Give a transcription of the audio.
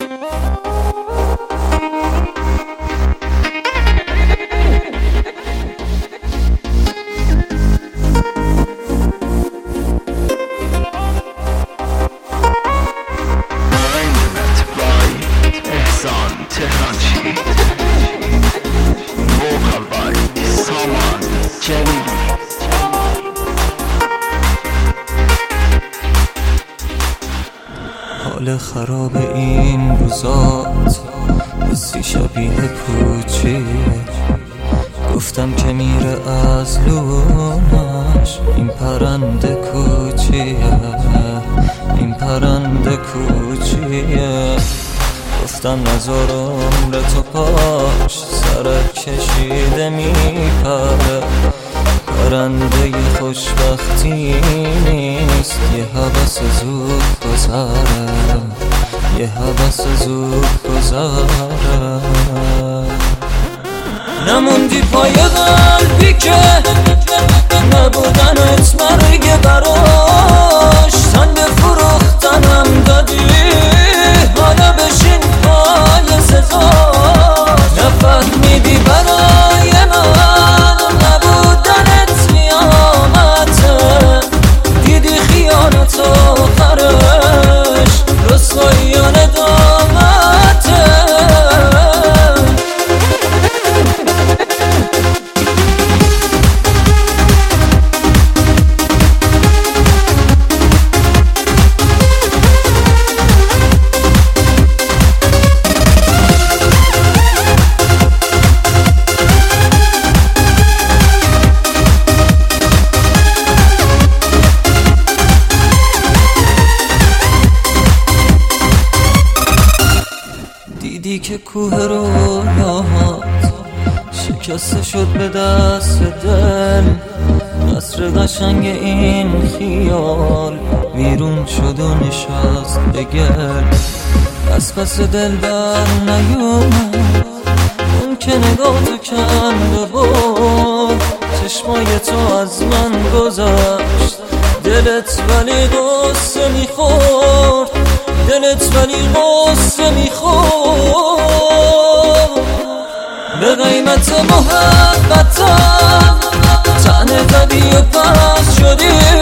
حال خراب این روزات حسی شبیه پوچیه، گفتم که میره از لونش این پرنده کوچیه، این پرنده کوچیه. گفتم نزار عمر تو پاش سرک کشیده میپره، پرنده خوشبختی نیست، یه هوس زود گذره، یه هوس زود گذره. نموندی پای قلبی که نبودنت مرگ براش، سنگ فروختنم دادی حالا بشین پای سزا. نفهمیدی برای من نبودنت قیامته، دیدی خیانت آخرش رسوایی و ندامته. دیدی که کوه رویاهات شکسته شد به دست دل، قصر قشنگ این خیال ویرون شد و نشست به گل. از پس دل بر نیومد اون که نگاه تو کنده بود، چشمای تو از من گذشت دلت ولی قصه میخورد، دلت ولی قصه میخورد. به قیمت محبتم تنه زدی و پس شدی،